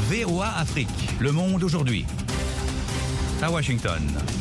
VOA Afrique, le monde aujourd'hui. À Washington.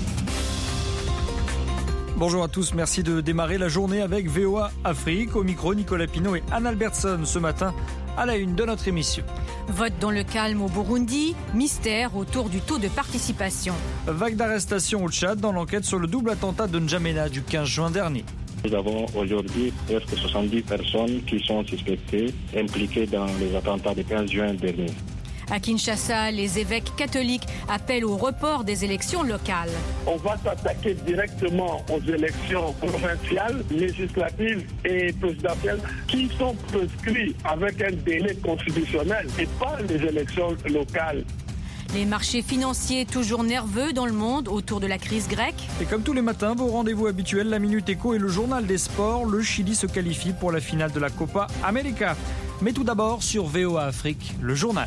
Bonjour à tous, merci de démarrer la journée avec VOA Afrique. Au micro, Nicolas Pinault et Anne Albertson ce matin à la une de notre émission. Vote dans le calme au Burundi, mystère autour du taux de participation. Vague d'arrestations au Tchad dans l'enquête sur le double attentat de N'Djamena du 15 juin dernier. Nous avons aujourd'hui presque 70 personnes qui sont suspectées, impliquées dans les attentats du 15 juin dernier. À Kinshasa, les évêques catholiques appellent au report des élections locales. On va s'attaquer directement aux élections provinciales, législatives et présidentielles qui sont prescrites avec un délai constitutionnel et pas les élections locales. Les marchés financiers toujours nerveux dans le monde autour de la crise grecque. Et comme tous les matins, vos rendez-vous habituels, la Minute Éco et le journal des sports. Le Chili se qualifie pour la finale de la Copa América. Mais tout d'abord sur VOA Afrique, le journal.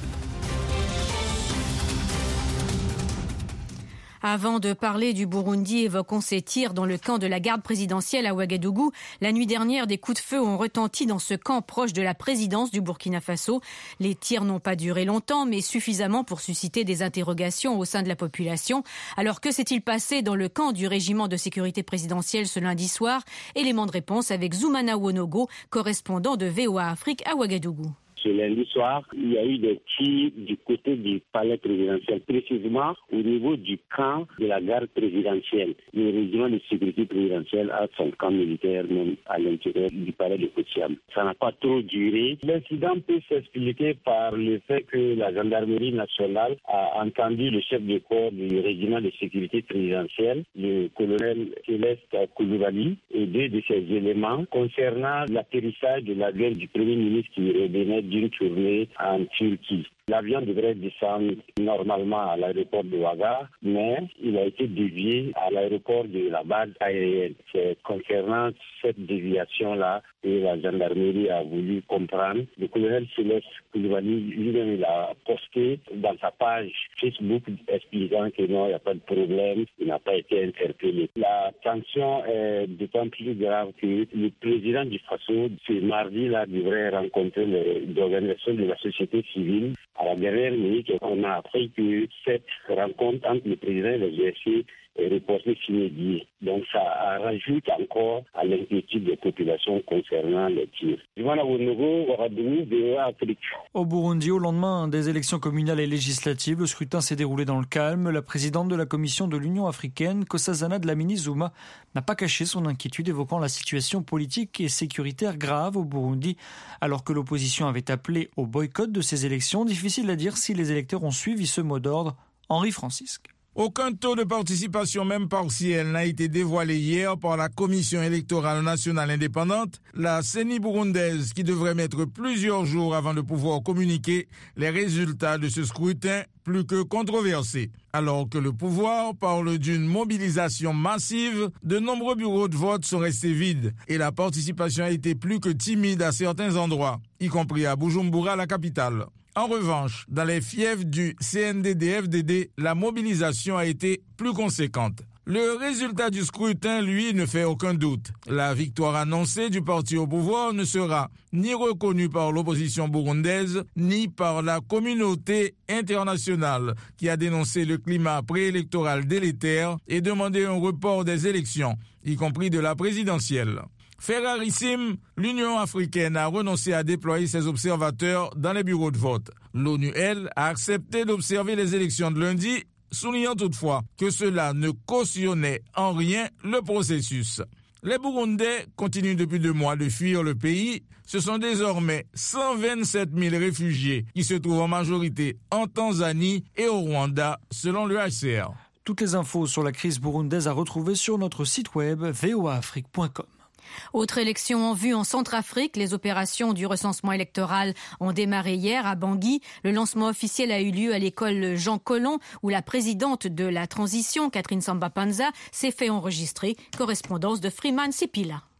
Avant de parler du Burundi, évoquons ces tirs dans le camp de la garde présidentielle à Ouagadougou. La nuit dernière, des coups de feu ont retenti dans ce camp proche de la présidence du Burkina Faso. Les tirs n'ont pas duré longtemps, mais suffisamment pour susciter des interrogations au sein de la population. Alors que s'est-il passé dans le camp du régiment de sécurité présidentielle ce lundi soir? Élément de réponse avec Zoumana Wonogo, correspondant de VOA Afrique à Ouagadougou. Ce lundi soir, il y a eu des tirs du côté du palais présidentiel, précisément au niveau du camp de la garde présidentielle. Le régiment de sécurité présidentielle a son camp militaire même à l'intérieur du palais de Koutiam. Ça n'a pas trop duré. L'incident peut s'expliquer par le fait que la gendarmerie nationale a entendu le chef de corps du régiment de sécurité présidentielle, le colonel Céleste Koulibaly, et deux de ses éléments concernant l'atterrissage de l'avion du Premier ministre qui revenait d'une tournée en Turquie. L'avion devrait descendre normalement à l'aéroport de Ouaga, mais il a été dévié à l'aéroport de la base aérienne. C'est concernant cette déviation-là que la gendarmerie a voulu comprendre. Le colonel Céleste Koulibaly lui-même il a posté dans sa page Facebook expliquant que non, il n'y a pas de problème, il n'a pas été interpellé. La tension est d'autant plus grave que le président du Faso, ce mardi-là, devrait rencontrer les organisations de la société civile. À la dernière minute, on a appris que cette rencontre entre le président et le GRC est reportée sine. Donc ça rajoute encore à l'inquiétude des populations concernant les tirs. Au Burundi, au lendemain des élections communales et législatives, le scrutin s'est déroulé dans le calme. La présidente de la Commission de l'Union africaine, Nkosazana Dlamini Zuma, n'a pas caché son inquiétude évoquant la situation politique et sécuritaire grave au Burundi, alors que l'opposition avait appelé au boycott de ces élections. Difficile à dire si les électeurs ont suivi ce mot d'ordre. Henri Francisque. Aucun taux de participation, même partielle, n'a été dévoilé hier par la Commission électorale nationale indépendante, la CENI burundaise, qui devrait mettre plusieurs jours avant de pouvoir communiquer les résultats de ce scrutin plus que controversé. Alors que le pouvoir parle d'une mobilisation massive, de nombreux bureaux de vote sont restés vides et la participation a été plus que timide à certains endroits, y compris à Bujumbura, la capitale. En revanche, dans les fiefs du CNDD-FDD, la mobilisation a été plus conséquente. Le résultat du scrutin, lui, ne fait aucun doute. La victoire annoncée du parti au pouvoir ne sera ni reconnue par l'opposition burundaise, ni par la communauté internationale, qui a dénoncé le climat préélectoral délétère et demandé un report des élections, y compris de la présidentielle. Fait rarissime, l'Union africaine a renoncé à déployer ses observateurs dans les bureaux de vote. L'ONU, elle, a accepté d'observer les élections de lundi, soulignant toutefois que cela ne cautionnait en rien le processus. Les Burundais continuent depuis 2 mois de fuir le pays. Ce sont désormais 127 000 réfugiés qui se trouvent en majorité en Tanzanie et au Rwanda, selon le HCR. Toutes les infos sur la crise burundaise à retrouver sur notre site web voaafrique.com. Autre élection en vue en Centrafrique, les opérations du recensement électoral ont démarré hier à Bangui. Le lancement officiel a eu lieu à l'école Jean Collomb où la présidente de la transition, Catherine Samba Panza, s'est fait enregistrer. Correspondance de Freeman Sipila.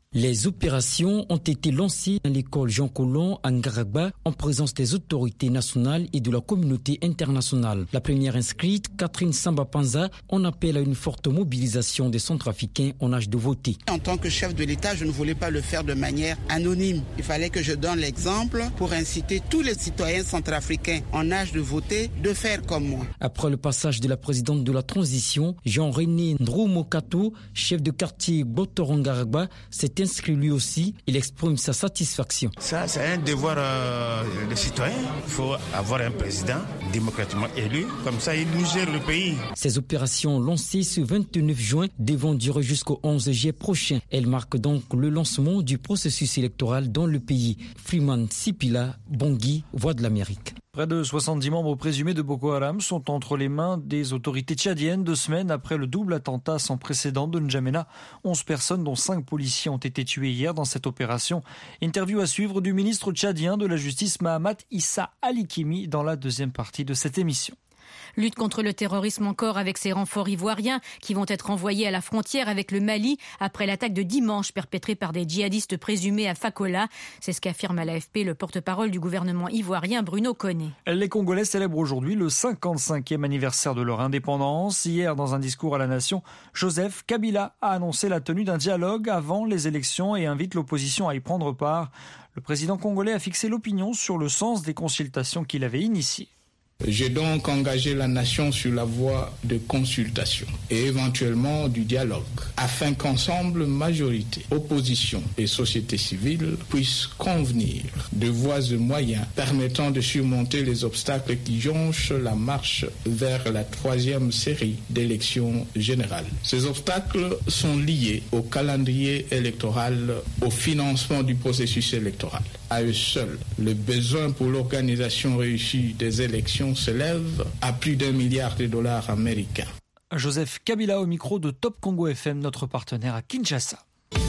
Les opérations ont été lancées dans l'école Jean Collomb à Ngaragba en présence des autorités nationales et de la communauté internationale. La première inscrite, Catherine Samba Panza, en appelle à une forte mobilisation des Centrafricains en âge de voter. En tant que chef de l'État, je ne voulais pas le faire de manière anonyme. Il fallait que je donne l'exemple pour inciter tous les citoyens centrafricains en âge de voter de faire comme moi. Après le passage de la présidente de la transition, Jean-René Ndroumokato, chef de quartier Botorongaragba, s'est inscrit lui aussi. Il exprime sa satisfaction. Ça, c'est un devoir des citoyens. Il faut avoir un président démocratiquement élu. Comme ça, il nous gère le pays. Ces opérations lancées ce 29 juin devront durer jusqu'au 11 juillet prochain. Elles marquent donc le lancement du processus électoral dans le pays. Freeman Sipila, Bangui, Voix de l'Amérique. Près de 70 membres présumés de Boko Haram sont entre les mains des autorités tchadiennes 2 semaines après le double attentat sans précédent de N'Djamena. 11 personnes, dont 5 policiers, ont été tuées hier dans cette opération. Interview à suivre du ministre tchadien de la Justice Mahamat Issa Alikimi dans la deuxième partie de cette émission. Lutte contre le terrorisme encore avec ces renforts ivoiriens qui vont être envoyés à la frontière avec le Mali après l'attaque de dimanche perpétrée par des djihadistes présumés à Fakola. C'est ce qu'affirme à l'AFP le porte-parole du gouvernement ivoirien Bruno Koné. Les Congolais célèbrent aujourd'hui le 55e anniversaire de leur indépendance. Hier, dans un discours à la nation, Joseph Kabila a annoncé la tenue d'un dialogue avant les élections et invite l'opposition à y prendre part. Le président congolais a fixé l'opinion sur le sens des consultations qu'il avait initiées. J'ai donc engagé la nation sur la voie de consultation et éventuellement du dialogue, afin qu'ensemble, majorité, opposition et société civile puissent convenir de voies et moyens permettant de surmonter les obstacles qui jonchent la marche vers la 3e série d'élections générales. Ces obstacles sont liés au calendrier électoral, au financement du processus électoral. À eux seuls, le besoin pour l'organisation réussie des élections s'élève à plus d'$1 milliard américains. Joseph Kabila au micro de Top Congo FM, notre partenaire à Kinshasa.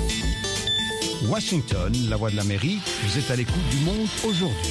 Washington, la voix de l'Amérique, vous êtes à l'écoute du monde aujourd'hui.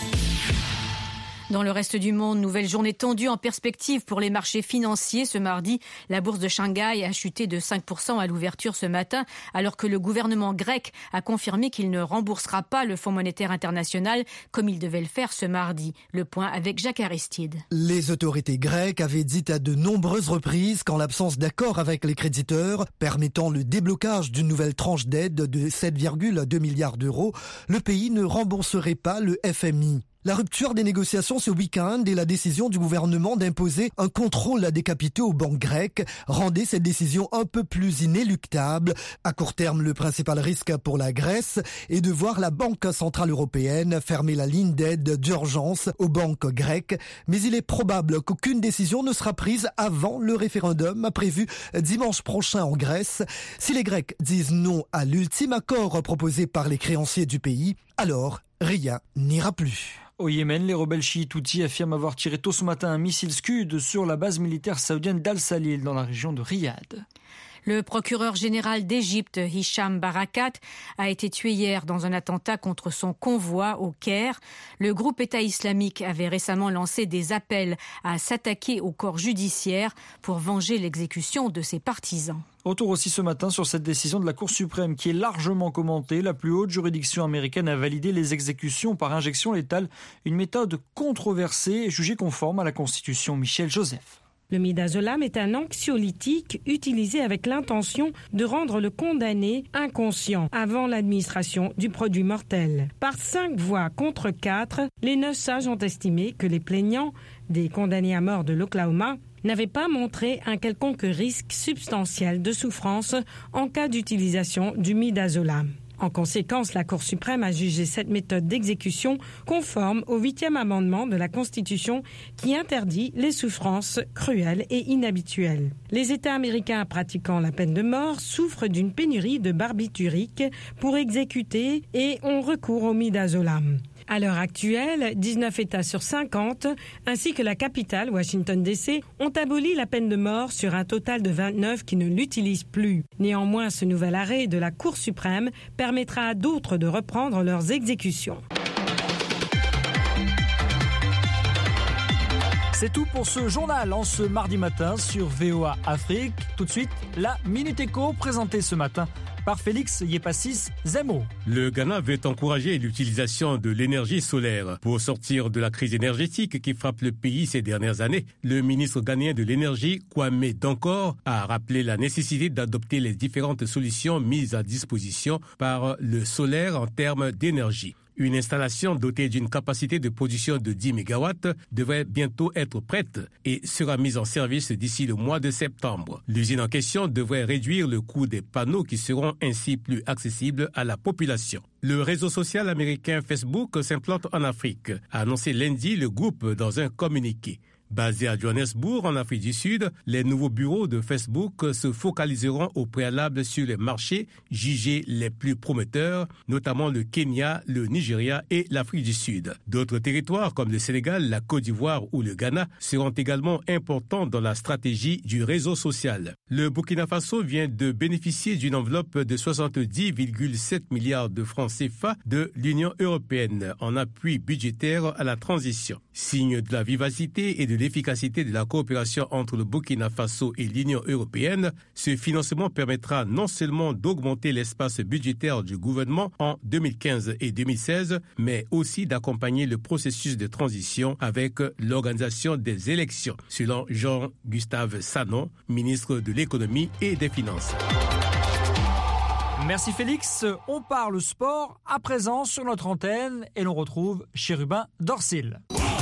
Dans le reste du monde, nouvelle journée tendue en perspective pour les marchés financiers. Ce mardi, la bourse de Shanghai a chuté de 5% à l'ouverture ce matin, alors que le gouvernement grec a confirmé qu'il ne remboursera pas le Fonds monétaire international comme il devait le faire ce mardi. Le point avec Jacques Aristide. Les autorités grecques avaient dit à de nombreuses reprises qu'en l'absence d'accord avec les créditeurs permettant le déblocage d'une nouvelle tranche d'aide de 7,2 milliards d'euros, le pays ne rembourserait pas le FMI. La rupture des négociations ce week-end et la décision du gouvernement d'imposer un contrôle des capitaux aux banques grecques rendaient cette décision un peu plus inéluctable. À court terme, le principal risque pour la Grèce est de voir la Banque centrale européenne fermer la ligne d'aide d'urgence aux banques grecques. Mais il est probable qu'aucune décision ne sera prise avant le référendum prévu dimanche prochain en Grèce. Si les Grecs disent non à l'ultime accord proposé par les créanciers du pays, alors rien n'ira plus. Au Yémen, les rebelles chiites houthis affirment avoir tiré tôt ce matin un missile Scud sur la base militaire saoudienne d'Al-Salil dans la région de Riyad. Le procureur général d'Égypte, Hicham Barakat, a été tué hier dans un attentat contre son convoi au Caire. Le groupe État islamique avait récemment lancé des appels à s'attaquer au corps judiciaire pour venger l'exécution de ses partisans. Retour aussi ce matin sur cette décision de la Cour suprême qui est largement commentée. La plus haute juridiction américaine a validé les exécutions par injection létale, une méthode controversée et jugée conforme à la Constitution. Michel Joseph. Le midazolam est un anxiolytique utilisé avec l'intention de rendre le condamné inconscient avant l'administration du produit mortel. Par 5 voix contre 4, les 9 sages ont estimé que les plaignants des condamnés à mort de l'Oklahoma n'avaient pas montré un quelconque risque substantiel de souffrance en cas d'utilisation du midazolam. En conséquence, la Cour suprême a jugé cette méthode d'exécution conforme au 8e amendement de la Constitution qui interdit les souffrances cruelles et inhabituelles. Les États américains pratiquant la peine de mort souffrent d'une pénurie de barbiturique pour exécuter et ont recours au midazolam. À l'heure actuelle, 19 États sur 50, ainsi que la capitale, Washington DC, ont aboli la peine de mort sur un total de 29 qui ne l'utilisent plus. Néanmoins, ce nouvel arrêt de la Cour suprême permettra à d'autres de reprendre leurs exécutions. C'est tout pour ce journal en ce mardi matin sur VOA Afrique. Tout de suite, la Minute Éco présentée ce matin par Félix Yepassis Zemo. Le Ghana veut encourager l'utilisation de l'énergie solaire. Pour sortir de la crise énergétique qui frappe le pays ces dernières années, le ministre ghanéen de l'énergie, Kwame Dankor, a rappelé la nécessité d'adopter les différentes solutions mises à disposition par le solaire en termes d'énergie. Une installation dotée d'une capacité de production de 10 MW devrait bientôt être prête et sera mise en service d'ici le mois de septembre. L'usine en question devrait réduire le coût des panneaux qui seront ainsi plus accessibles à la population. Le réseau social américain Facebook s'implante en Afrique, a annoncé lundi le groupe dans un communiqué. Basés à Johannesburg, en Afrique du Sud, les nouveaux bureaux de Facebook se focaliseront au préalable sur les marchés jugés les plus prometteurs, notamment le Kenya, le Nigeria et l'Afrique du Sud. D'autres territoires comme le Sénégal, la Côte d'Ivoire ou le Ghana seront également importants dans la stratégie du réseau social. Le Burkina Faso vient de bénéficier d'une enveloppe de 70,7 milliards de francs CFA de l'Union européenne en appui budgétaire à la transition. Signe de la vivacité et de l'efficacité de la coopération entre le Burkina Faso et l'Union européenne, ce financement permettra non seulement d'augmenter l'espace budgétaire du gouvernement en 2015 et 2016, mais aussi d'accompagner le processus de transition avec l'organisation des élections, selon Jean-Gustave Sanon, ministre de l'économie et des finances. Merci Félix. On parle sport à présent sur notre antenne et l'on retrouve Chérubin Dorsil.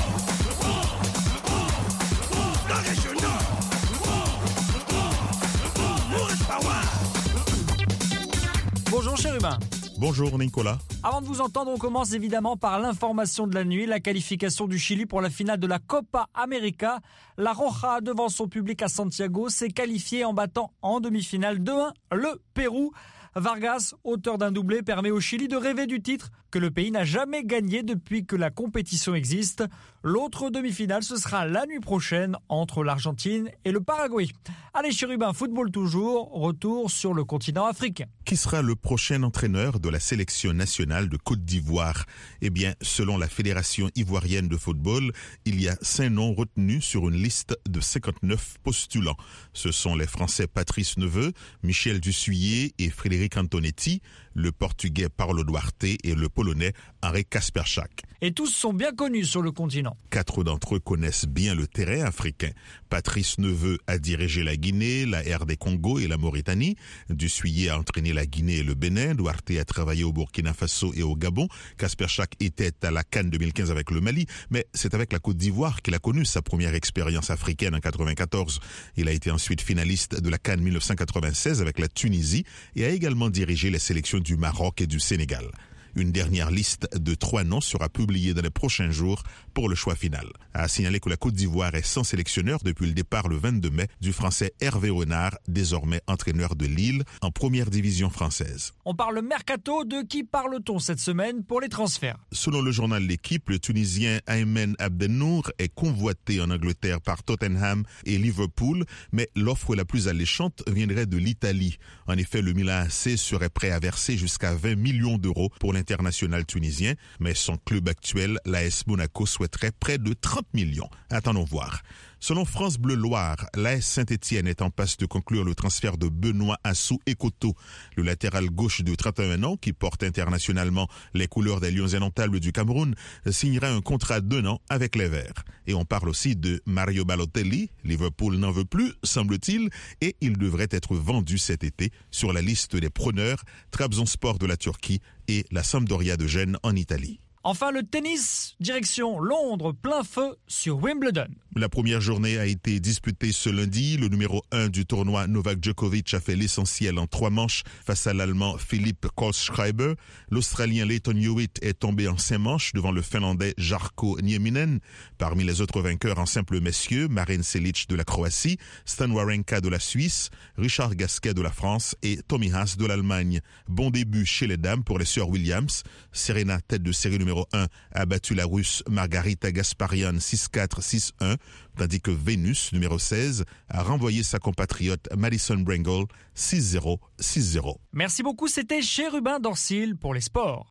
Bonjour Chérubin. Bonjour Nicolas. Avant de vous entendre, on commence évidemment par l'information de la nuit, la qualification du Chili pour la finale de la Copa América. La Roja, devant son public à Santiago, s'est qualifiée en battant en demi-finale 2-1 le Pérou. Vargas, auteur d'un doublé, permet au Chili de rêver du titre que le pays n'a jamais gagné depuis que la compétition existe. L'autre demi-finale, ce sera la nuit prochaine entre l'Argentine et le Paraguay. Allez, Chérubin, football toujours, retour sur le continent africain. Qui sera le prochain entraîneur de la sélection nationale de Côte d'Ivoire? Eh bien, selon la Fédération ivoirienne de football, il y a 5 noms retenus sur une liste de 59 postulants. Ce sont les Français Patrice Neveu, Michel Dussuyer et Frédéric Antonetti, le Portugais Paulo Duarte et le Polonais Henri Kasperczak. Et tous sont bien connus sur le continent. 4 d'entre eux connaissent bien le terrain africain. Patrice Neveu a dirigé la Guinée, la RD Congo et la Mauritanie. Dussuyer a entraîné la Guinée et le Bénin. Duarte a travaillé au Burkina Faso et au Gabon. Kasperczak était à la CAN 2015 avec le Mali, mais c'est avec la Côte d'Ivoire qu'il a connu sa première expérience africaine en 1994. Il a été ensuite finaliste de la CAN 1996 avec la Tunisie et a également dirigé les sélections du Maroc et du Sénégal. Une dernière liste de 3 noms sera publiée dans les prochains jours pour le choix final. À signaler que la Côte d'Ivoire est sans sélectionneur depuis le départ le 22 mai du Français Hervé Renard, désormais entraîneur de Lille en première division française. On parle mercato, de qui parle-t-on cette semaine pour les transferts? Selon le journal L'Équipe, le Tunisien Aymen Abdennour est convoité en Angleterre par Tottenham et Liverpool, mais l'offre la plus alléchante viendrait de l'Italie. En effet, le Milan AC serait prêt à verser jusqu'à 20 millions d'euros pour l'international tunisien, mais son club actuel, l'AS Monaco, souhaiterait près de 30 millions. Attendons voir. Selon France Bleu Loire, l'AS Saint-Étienne est en passe de conclure le transfert de Benoît Assou-Ekoto, le latéral gauche de 31 ans qui porte internationalement les couleurs des Lions indomptables du Cameroun, signera un contrat d'1 an avec les Verts. Et on parle aussi de Mario Balotelli. Liverpool n'en veut plus, semble-t-il, et il devrait être vendu cet été sur la liste des preneurs Trabzonspor de la Turquie et la Sampdoria de Gênes en Italie. Enfin, le tennis, direction Londres, plein feu sur Wimbledon. La première journée a été disputée ce lundi. Le numéro 1 du tournoi, Novak Djokovic, a fait l'essentiel en 3 manches face à l'Allemand Philippe Kohlschreiber. L'Australien Leighton Hewitt est tombé en 5 manches devant le Finlandais Jarkko Nieminen. Parmi les autres vainqueurs en simple messieurs, Marin Cilic de la Croatie, Stan Wawrinka de la Suisse, Richard Gasquet de la France et Tommy Haas de l'Allemagne. Bon début chez les dames pour les sœurs Williams. Serena, tête de série numéro 1, a battu la Russe Margarita Gasparian 6-4, 6-1, tandis que Vénus, numéro 16, a renvoyé sa compatriote Madison Brengle 6-0, 6-0. Merci beaucoup, c'était Chérubin Dorsil pour les sports.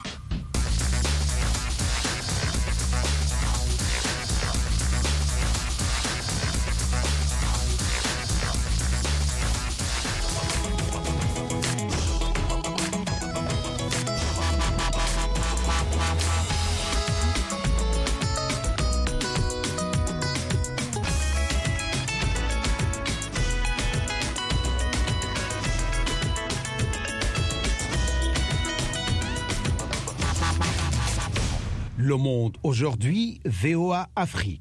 Le Monde aujourd'hui, VOA Afrique.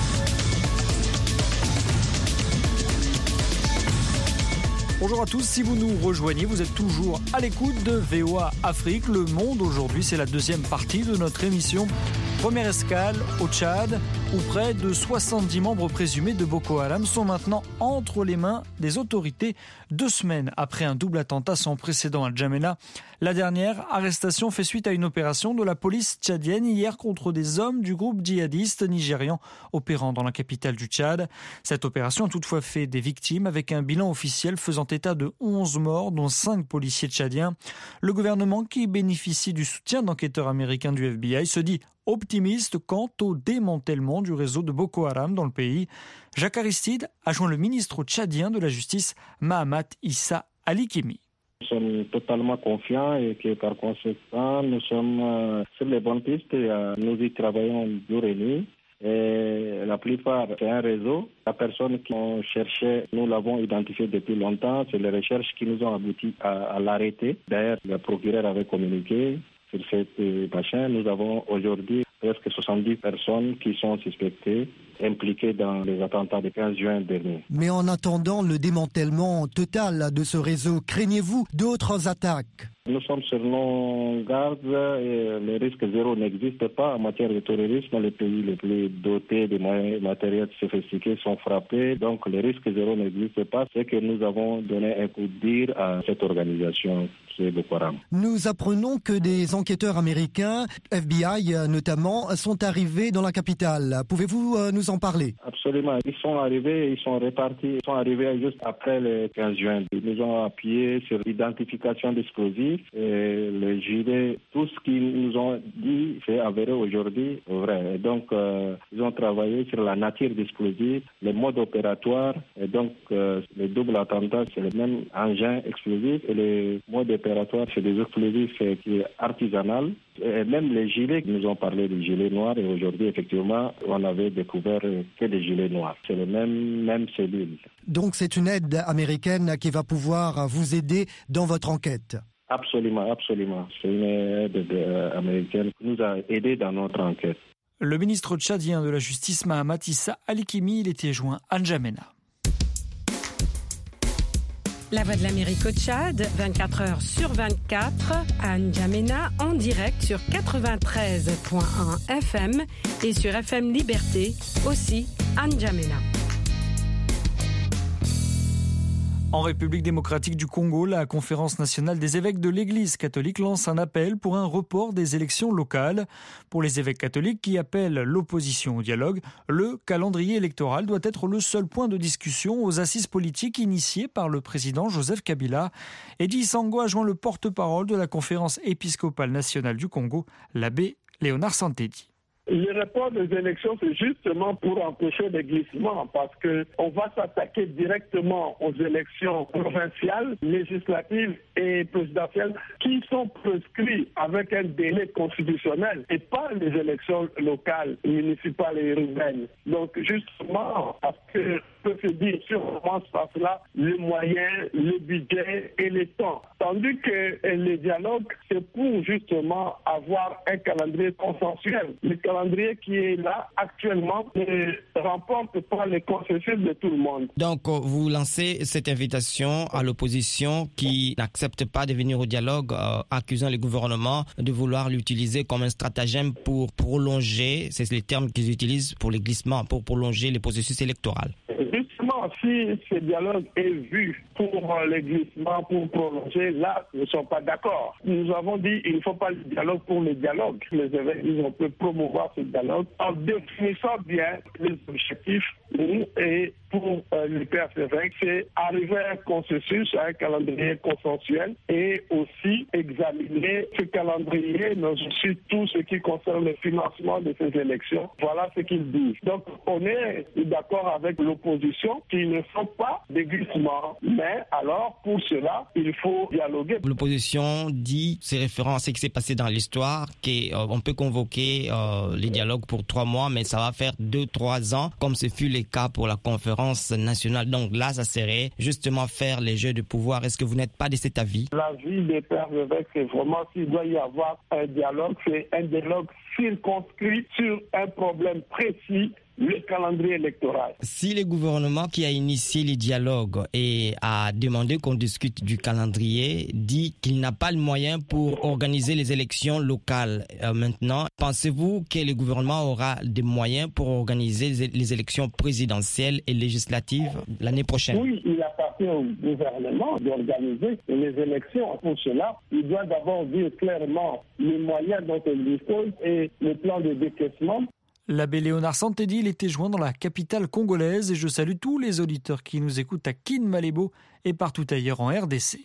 Bonjour à tous, si vous nous rejoignez, vous êtes toujours à l'écoute de VOA Afrique. Le Monde aujourd'hui, c'est la deuxième partie de notre émission. Première escale au Tchad, où près de 70 membres présumés de Boko Haram sont maintenant entre les mains des autorités 2 semaines après un double attentat sans précédent à N'Djamena. La dernière arrestation fait suite à une opération de la police tchadienne hier contre des hommes du groupe djihadiste nigérian opérant dans la capitale du Tchad. Cette opération a toutefois fait des victimes avec un bilan officiel faisant état de 11 morts, dont 5 policiers tchadiens. Le gouvernement, qui bénéficie du soutien d'enquêteurs américains du FBI, se dit optimiste quant au démantèlement du réseau de Boko Haram dans le pays. Jacques Aristide a joint le ministre tchadien de la Justice, Mahamat Issa Alikimi. Nous sommes totalement confiants et que par conséquent, nous sommes sur les bonnes pistes. Nous y travaillons jour et nuit. Et la plupart, c'est un réseau. La personne qu'on cherchait, nous l'avons identifié depuis longtemps. C'est les recherches qui nous ont abouti à l'arrêter. D'ailleurs, le procureur avait communiqué sur cette machin. Nous avons aujourd'hui presque 70 personnes qui sont suspectées, impliquées dans les attentats du 15 juin dernier. Mais en attendant le démantèlement total de ce réseau, craignez-vous d'autres attaques ? Nous sommes sur nos gardes et le risque zéro n'existe pas en matière de terrorisme. Les pays les plus dotés de moyens matériels sophistiqués sont frappés. Donc le risque zéro n'existe pas. C'est que nous avons donné un coup de dire à cette organisation qui est Boko Haram. Nous apprenons que des enquêteurs américains, FBI notamment, sont arrivés dans la capitale. Pouvez-vous nous en parler ? Absolument. Ils sont arrivés, ils sont répartis. Ils sont arrivés juste après le 15 juin. Ils nous ont appuyé sur l'identification d'explosifs. Et les gilets, tout ce qu'ils nous ont dit, c'est avéré aujourd'hui vrai. Et donc, ils ont travaillé sur la nature d'explosifs, les modes opératoires. Et donc, les doubles attentats, c'est le même engin explosif. Et les modes opératoires, c'est des explosifs qui est artisanal. Et même les gilets, nous ont parlé des gilets noirs. Et aujourd'hui, effectivement, on avait découvert que des gilets noirs. C'est le même cellule. Donc, c'est une aide américaine qui va pouvoir vous aider dans votre enquête. Absolument, absolument. C'est une aide américaine qui nous a aidés dans notre enquête. Le ministre tchadien de la Justice, Mahamat Issa Alikimi, il était joint à N'Djamena. La Voix de l'Amérique au Tchad, 24 heures sur 24, à N'Djamena, en direct sur 93.1 FM et sur FM Liberté, aussi à N'Djamena. En République démocratique du Congo, la Conférence nationale des évêques de l'Église catholique lance un appel pour un report des élections locales. Pour les évêques catholiques qui appellent l'opposition au dialogue, le calendrier électoral doit être le seul point de discussion aux assises politiques initiées par le président Joseph Kabila. Eddie Sango a joint le porte-parole de la Conférence épiscopale nationale du Congo, l'abbé Léonard Santedi. Le report des élections, c'est justement pour empêcher les glissements parce qu'on va s'attaquer directement aux élections provinciales, législatives et présidentielles qui sont prescrites avec un délai constitutionnel et pas les élections locales, municipales et urbaines. Donc justement, parce que peut se dire si on commence par cela, les moyens, le budget et le temps. Tandis que les dialogues, c'est pour justement avoir un calendrier consensuel. Le calendrier qui est là actuellement ne remporte pas le consensus de tout le monde. Donc vous lancez cette invitation à l'opposition qui n'accepte pas de venir au dialogue, accusant le gouvernement de vouloir l'utiliser comme un stratagème pour prolonger, c'est les termes qu'ils utilisent pour les glissements, pour prolonger le processus électoral. Justement, si ce dialogue est vu pour les glissements, pour prolonger, là, nous ne sommes pas d'accord. Nous avons dit qu'il ne faut pas le dialogue pour le dialogue. Les évêques, on peut promouvoir ce dialogue en définissant bien les objectifs et pour le PFR, c'est arriver à un consensus, à un calendrier consensuel et aussi examiner ce calendrier, mais aussi tout ce qui concerne le financement de ces élections. Voilà ce qu'ils disent. Donc, on est d'accord avec l'opposition élections qui ne sont pas des glissements. Mais alors, pour cela, il faut dialoguer. L'opposition dit, c'est référent à ce qui s'est passé dans l'histoire, qu'on peut convoquer les dialogues pour 3 mois, mais ça va faire 2-3 ans, comme ce fut le cas pour la conférence nationale. Donc là, ça serait justement faire les jeux de pouvoir. Est-ce que vous n'êtes pas de cet avis? L'avis des pères évêques, c'est vraiment s'il doit y avoir un dialogue, c'est un dialogue circonscrit sur un problème précis, le calendrier électoral. Si le gouvernement qui a initié les dialogues et a demandé qu'on discute du calendrier dit qu'il n'a pas le moyen pour organiser les élections locales maintenant, pensez-vous que le gouvernement aura des moyens pour organiser les élections présidentielles et législatives l'année prochaine? Oui, il appartient au gouvernement d'organiser les élections. Pour cela, il doit d'abord dire clairement les moyens dont il dispose et le plan de décaissement. L'abbé Léonard Santedi, il était joint dans la capitale congolaise et je salue tous les auditeurs qui nous écoutent à Kin-Malébo et partout ailleurs en RDC.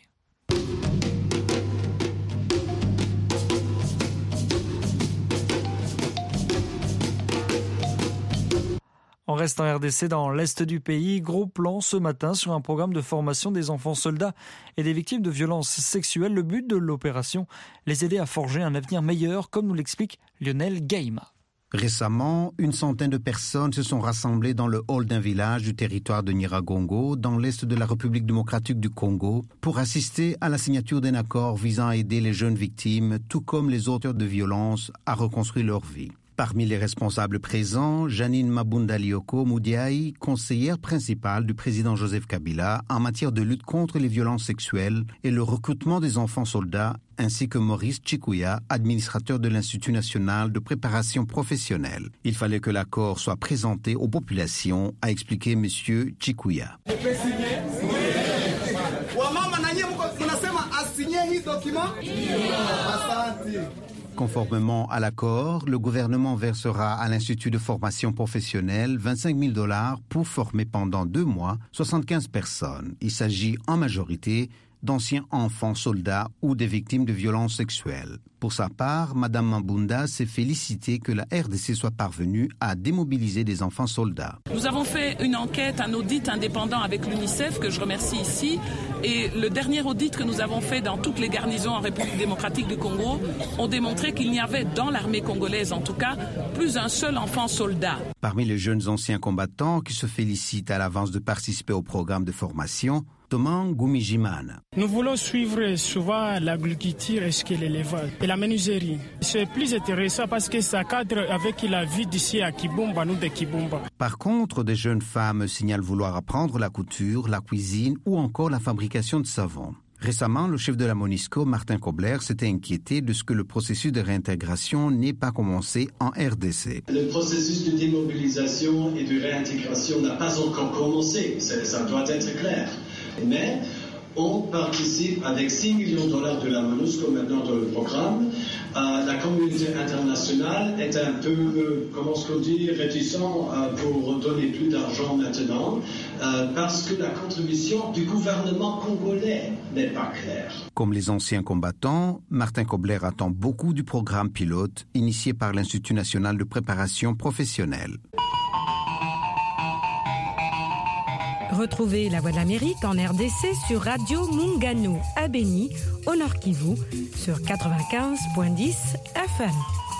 On reste en RDC dans l'est du pays. Gros plan ce matin sur un programme de formation des enfants soldats et des victimes de violences sexuelles. Le but de l'opération, les aider à forger un avenir meilleur, comme nous l'explique Lionel Gaïma. Récemment, une centaine de personnes se sont rassemblées dans le hall d'un village du territoire de Nyiragongo, dans l'est de la République démocratique du Congo, pour assister à la signature d'un accord visant à aider les jeunes victimes, tout comme les auteurs de violences, à reconstruire leur vie. Parmi les responsables présents, Janine Mabunda Lioko Moudiaï, conseillère principale du président Joseph Kabila en matière de lutte contre les violences sexuelles et le recrutement des enfants soldats, ainsi que Maurice Chikuya, administrateur de l'Institut national de préparation professionnelle. Il fallait que l'accord soit présenté aux populations, a expliqué M. Chikuya. Conformément à l'accord, le gouvernement versera à l'Institut de formation professionnelle $25 000 pour former pendant 2 mois 75 personnes. Il s'agit en majorité d'anciens enfants soldats ou des victimes de violences sexuelles. Pour sa part, Mme Mabunda s'est félicitée que la RDC soit parvenue à démobiliser des enfants soldats. Nous avons fait une enquête, un audit indépendant avec l'UNICEF, que je remercie ici, et le dernier audit que nous avons fait dans toutes les garnisons en République démocratique du Congo ont démontré qu'il n'y avait dans l'armée congolaise, en tout cas, plus un seul enfant soldat. Parmi les jeunes anciens combattants qui se félicitent à l'avance de participer au programme de formation, Thomas Goumijimana. Nous voulons suivre souvent l'agriculture et l'élevage et la menuiserie. C'est plus intéressant parce que ça cadre avec la vie d'ici à Kibumba, nous de Kibumba. Par contre, des jeunes femmes signalent vouloir apprendre la couture, la cuisine ou encore la fabrication de savon. Récemment, le chef de la MONUSCO, Martin Kobler, s'était inquiété de ce que le processus de réintégration n'ait pas commencé en RDC. Le processus de démobilisation et de réintégration n'a pas encore commencé, ça doit être clair. Mais on participe avec $6 millions de la MONUSCO maintenant dans le programme. La communauté internationale est un peu, comment est-ce qu'on dit, réticent pour donner plus d'argent maintenant parce que la contribution du gouvernement congolais n'est pas claire. Comme les anciens combattants, Martin Kobler attend beaucoup du programme pilote initié par l'Institut national de préparation professionnelle. Retrouvez La Voix de l'Amérique en RDC sur Radio Mungano à Beni, au Nord Kivu, sur 95.10 FM.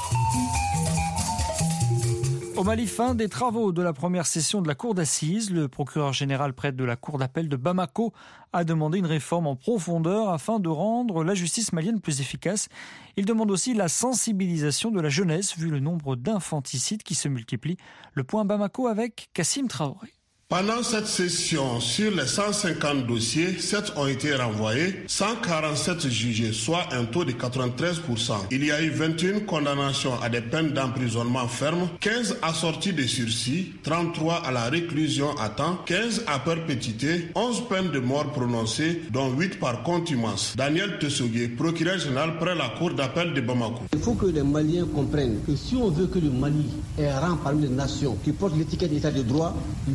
Au Mali, fin des travaux de la première session de la Cour d'assises. Le procureur général près de la Cour d'appel de Bamako a demandé une réforme en profondeur afin de rendre la justice malienne plus efficace. Il demande aussi la sensibilisation de la jeunesse vu le nombre d'infanticides qui se multiplient. Le point Bamako avec Kassim Traoré. Pendant cette session, sur les 150 dossiers, 7 ont été renvoyés, 147 jugés, soit un taux de 93%. Il y a eu 21 condamnations à des peines d'emprisonnement ferme, 15 assorties de sursis, 33 à la réclusion à temps, 15 à perpétuité, 11 peines de mort prononcées, dont 8 par contumace. Daniel Tessogué, procureur général près la Cour d'appel de Bamako. Il faut que les Maliens comprennent que si on veut que le Mali est rang parmi les nations qui portent l'étiquette d'état de droit, il faut que la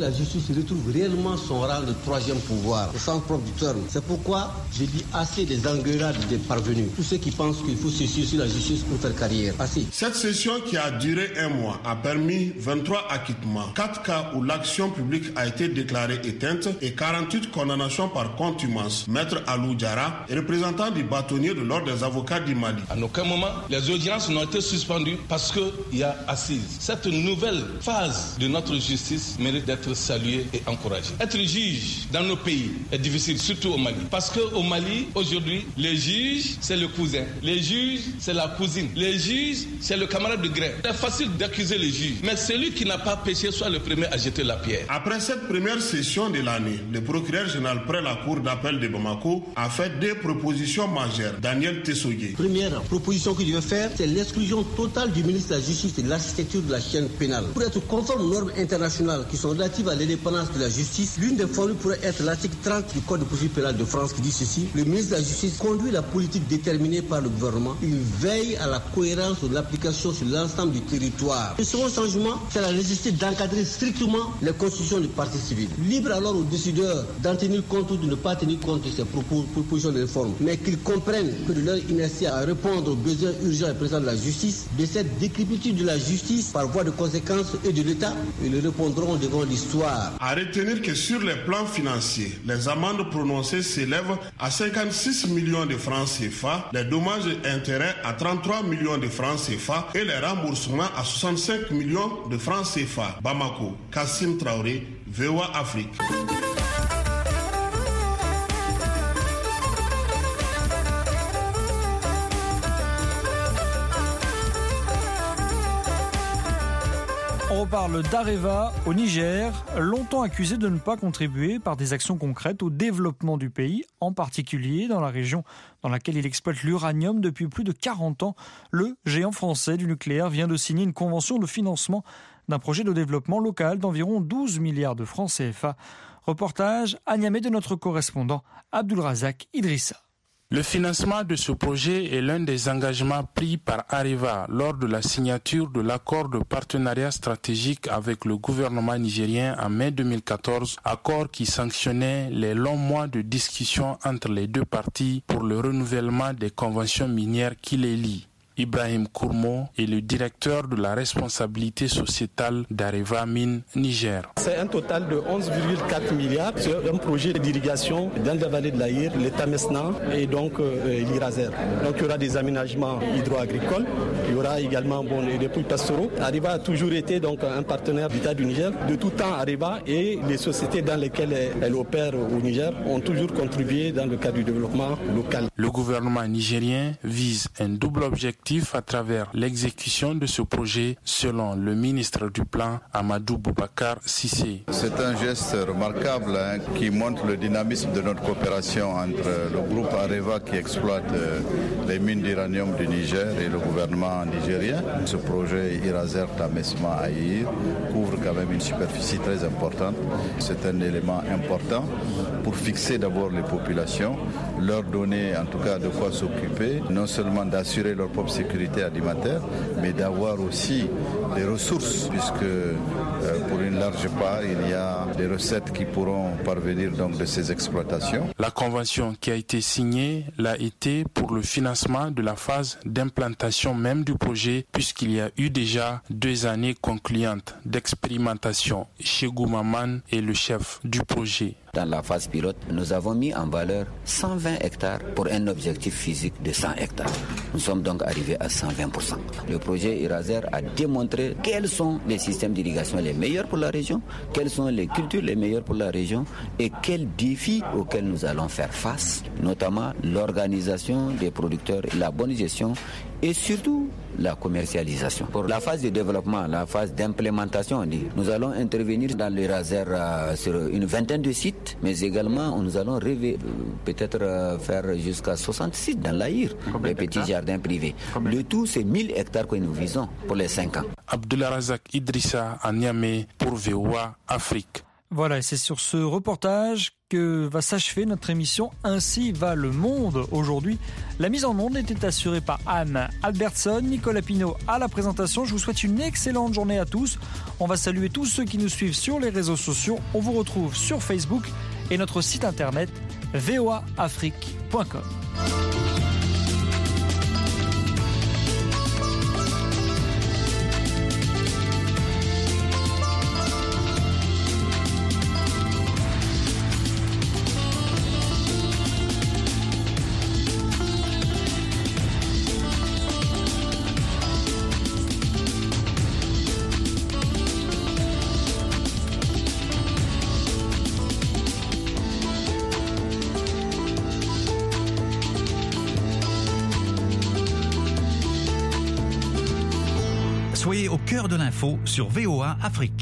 la justice retrouve réellement son rang de troisième pouvoir, au sens propre du terme. C'est pourquoi je dis assez des engueulades des parvenus. Tous ceux qui pensent qu'il faut se sur la justice pour faire carrière. Assez. Cette session qui a duré un mois a permis 23 acquittements, 4 cas où l'action publique a été déclarée éteinte et 48 condamnations par contumace. Maître Alou Diara est représentant du bâtonnier de l'ordre des avocats du Mali. À aucun moment, les audiences n'ont été suspendues parce qu'il y a assise. Cette nouvelle phase de notre justice mérite d'être saluée et encouragée. Être juge dans nos pays est difficile, surtout au Mali. Parce qu'au Mali, aujourd'hui, les juges, c'est le cousin. Les juges, c'est la cousine. Les juges, c'est le camarade de grève. C'est facile d'accuser les juges. Mais celui qui n'a pas péché soit le premier à jeter la pierre. Après cette première session de l'année, le procureur général près la cour d'appel de Bamako a fait des propositions majeures. Daniel Tessogué. Première proposition qu'il devait faire, c'est l'exclusion totale du ministre de la Justice et de l'architecture de la chaîne pénale. Pour être conforme aux normes internationales qui sont relatives à l'indépendance de la justice, l'une des formules pourrait être l'article 30 du Code de procédure pénale de France qui dit ceci: le ministre de la Justice conduit la politique déterminée par le gouvernement. Il veille à la cohérence de l'application sur l'ensemble du territoire. Le second changement, c'est la nécessité d'encadrer strictement les constitutions du parti civil. Libre alors aux décideurs d'en tenir compte ou de ne pas tenir compte de ces propositions de réforme, mais qu'ils comprennent que de leur inertie à répondre aux besoins urgents et présents de la justice, de cette décrépitude de la justice par voie de conséquence et de l'État, ils le répondront devant l'histoire. À retenir que sur les plans financiers, les amendes prononcées s'élèvent à 56 millions de francs CFA, les dommages et intérêts à 33 millions de francs CFA et les remboursements à 65 millions de francs CFA. Bamako, Kassim Traoré, VOA Afrique. On reparle d'Areva au Niger, longtemps accusé de ne pas contribuer par des actions concrètes au développement du pays, en particulier dans la région dans laquelle il exploite l'uranium depuis plus de 40 ans. Le géant français du nucléaire vient de signer une convention de financement d'un projet de développement local d'environ 12 milliards de francs CFA. Reportage à Niamey de notre correspondant Abdulrazak Idrissa. Le financement de ce projet est l'un des engagements pris par Areva lors de la signature de l'accord de partenariat stratégique avec le gouvernement nigérien en mai 2014, accord qui sanctionnait les longs mois de discussions entre les deux parties pour le renouvellement des conventions minières qui les lient. Ibrahim Kourmo est le directeur de la responsabilité sociétale d'Areva Mine Niger. C'est un total de 11,4 milliards sur un projet d'irrigation dans la vallée de l'Aïr, l'État Mesna et donc l'Iraser. Donc il y aura des aménagements hydro-agricoles, il y aura également des puits pastoraux. Areva a toujours été donc un partenaire d'État du Niger. De tout temps, Areva et les sociétés dans lesquelles elle opère au Niger ont toujours contribué dans le cadre du développement local. Le gouvernement nigérien vise un double objectif à travers l'exécution de ce projet, selon le ministre du Plan, Amadou Boubacar Sissé. C'est un geste remarquable qui montre le dynamisme de notre coopération entre le groupe Areva qui exploite les mines d'uranium du Niger et le gouvernement nigérien. Ce projet Iraser Tamesma Aïr couvre quand même une superficie très importante. C'est un élément important pour fixer d'abord les populations, leur donner en tout cas de quoi s'occuper, non seulement d'assurer leur propre sécurité alimentaire, mais d'avoir aussi des ressources, puisque pour une large part, il y a des recettes qui pourront parvenir donc de ces exploitations. La convention qui a été signée l'a été pour le financement de la phase d'implantation même du projet, puisqu'il y a eu déjà 2 années concluantes d'expérimentation. Chegou Maman est le chef du projet. Dans la phase pilote, nous avons mis en valeur 120 hectares pour un objectif physique de 100 hectares. Nous sommes donc arrivés à 120%. Le projet Iraser a démontré quels sont les systèmes d'irrigation les meilleurs pour la région, quelles sont les cultures les meilleures pour la région et quels défis auxquels nous allons faire face, notamment l'organisation des producteurs, la bonne gestion et surtout la commercialisation. Pour la phase de développement, la phase d'implémentation, nous allons intervenir dans l'Iraser sur une vingtaine de sites, mais également nous allons peut-être faire jusqu'à 60 sites dans l'Aïr, les petits jardins privés. Le tout, c'est 1000 hectares que nous visons pour les 5 ans. Abdulrazak Idrissa à Niamey pour VOA Afrique. Voilà, et c'est sur ce reportage que va s'achever notre émission Ainsi va le monde aujourd'hui. La mise en onde était assurée par Anne Albertson, Nicolas Pinault à la présentation. Je vous souhaite une excellente journée à tous. On va saluer tous ceux qui nous suivent sur les réseaux sociaux. On vous retrouve sur Facebook et notre site internet voaafrique.com. Soyez au cœur de l'info sur VOA Afrique.